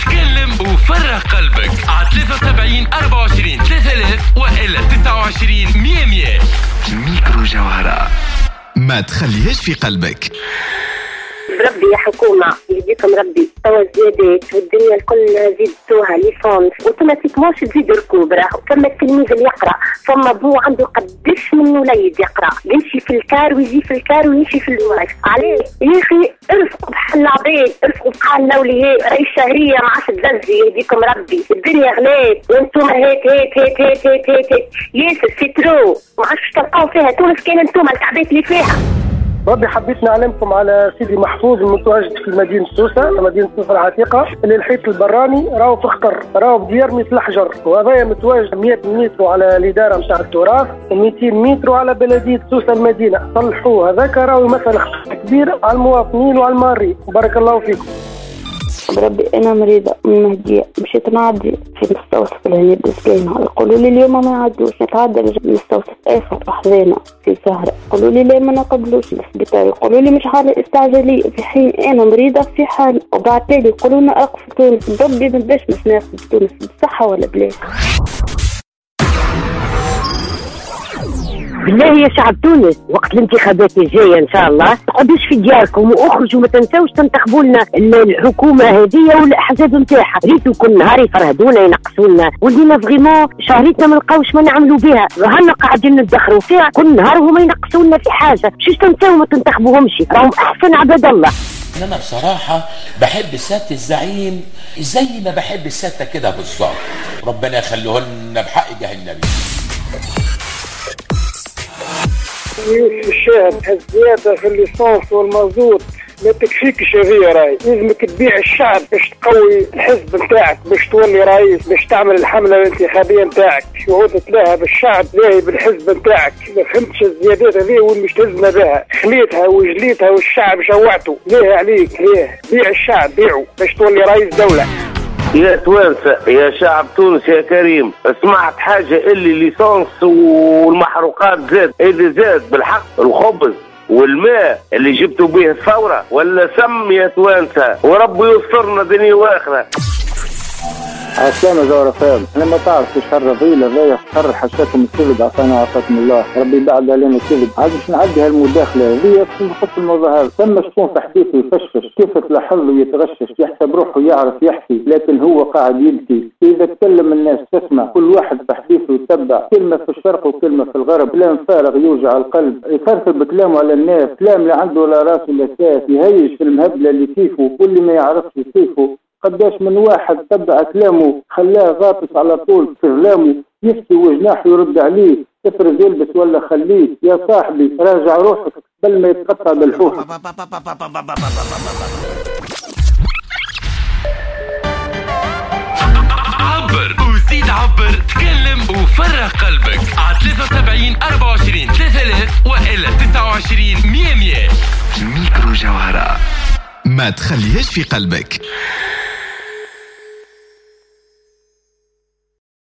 تكلم وفرغ قلبك على 73 24 3000 وإلا 29 100. ميكرو جوهرة، ما تخليهاش في قلبك. ربي يا حكومة يهديكم ربي، توا الزيادات والدنيا الكل زيدتوها ليسونس اوتوماتيكمون تزيد ركوب. راهو فما التلميذ اللي يقرا، فما بو عنده قداش من وليد يقرا، يمشي في الكار ويجي في الكار ويمشي في الجواز. عليه يا اخي ارفقوا بحال العباد، ارفقوا بحال الاولياء. راهي الشهريه ما عادش تزلزي يهديكم ربي، الدنيا غلات وانتم هيك ياسر سيترو ما عادش تلقاو فيها تونس كان انتم الكعبات اللي فيها. ربي حبيت نعلمكم على سيدي محفوظ المتواجد في مدينة سوسة العتيقة، اللي الحيط البراني راهو في خطر، راهو بده يرمي في الحجر، وهذا متواجد 100 متر على الإدارة متاع التراث و200 متر على بلدية سوسة المدينة. صلحوه، هذاك راهو مثل خطر كبير على المواطنين وعلى المارين. بارك الله فيكم. بربي أنا مريضة من مهدية، مشيت نعدي في مستوصف الهنيد السكينة، يقولوا لي اليوم ما يعدوش، نتعدى لمستوصف آخر أحزانة في سهرة، يقولوا لي لا ما نقبلوش السبيطار، يقولوا لي مش حالة استعجالية، في حين أنا مريضة في حال. وبعتالي يقولوا لنا أقف في تونس، بربي ما بداش مش ناخذ في تونس بالصحة ولا بلاش. بالله يا شعب تونس، وقت الانتخابات الجايه ان شاء الله تقعدوش في دياركم واخرجوا، ما تنساوش تنتخبوا لنا الحكومه هذه والاحزاب نتاعها. ريتوا كل نهار يفرهدونا ينقصونا، ولينا فريمون شهريتنا ما نلقاوش ما نعملوا بها، رانا قاعدين ندخروا فيها كل نهار وما ينقصونا في حاجه. شوش تنساو ما تنتخبوهمش، راهم احسن عباد الله. أنا بصراحة بحب سيادة الزعيم زي ما بحب السادة كده بالظبط، ربنا يخليهن بحق جاه النبي. يوسف الشاهد، الزيادة في الليسانس والمازوت ما تكفيكش هذه، راي لازمك تبيع الشعب باش تقوي الحزب نتاعك، باش تولي رئيس، باش تعمل الحملة الانتخابية نتاعك، شهود تلاها بالشعب لاهي بالحزب نتاعك. ما فهمتش الزيادات هذه وين مش تلزمنا بها، خليتها وجليتها والشعب جوعته. ليه عليك ليه؟ بيع الشعب، بيعه باش تولي رئيس دولة. يا توانسة يا شعب تونس يا كريم، سمعت حاجة اللي ليسانس والمحروقات زاد، إذا زاد بالحق الخبز والماء اللي جبتوا به الثورة ولا سم يا توانسة، وربي يسترنا دنيا واخرة. عسلامة زورة فهم، لما تعرف شهر رضيلة ضايح شهر حشاكم الكبد، عطانا عطاكم الله، ربي بعد علينا الكبد. عاد باش نعدي هالمداخلة هذه في نحط الموضوع هذا. ثم شكون في حديثه يفشفش، كيف تلاحظ له يتغشش، يحسب روحه يعرف يحكي لكن هو قاعد يبكي. إذا تكلم الناس تسمع، كل واحد في حديثه يتبع، كلمة في الشرق وكلمة في الغرب، كلام فارغ يوجع القلب، يفرفر بكلامه على الناس، كلام لا عنده لا راس ولا ساس، يهيج في المهبلة اللي كيفه واللي ما يعرفش كيفه. قداش من واحد تبع كلامه خلاه غاطس على طول في غلامه، يفتي وجناح يرد عليه، افرض يلبس ولا خليه. يا صاحبي راجع روحك بل ما يتقطع بالحوح. عبر وزيد عبر، تكلم وفرغ قلبك على 73 24 3000 وإلا 29 100. ميكرو جوهرة، ما تخليهاش في قلبك.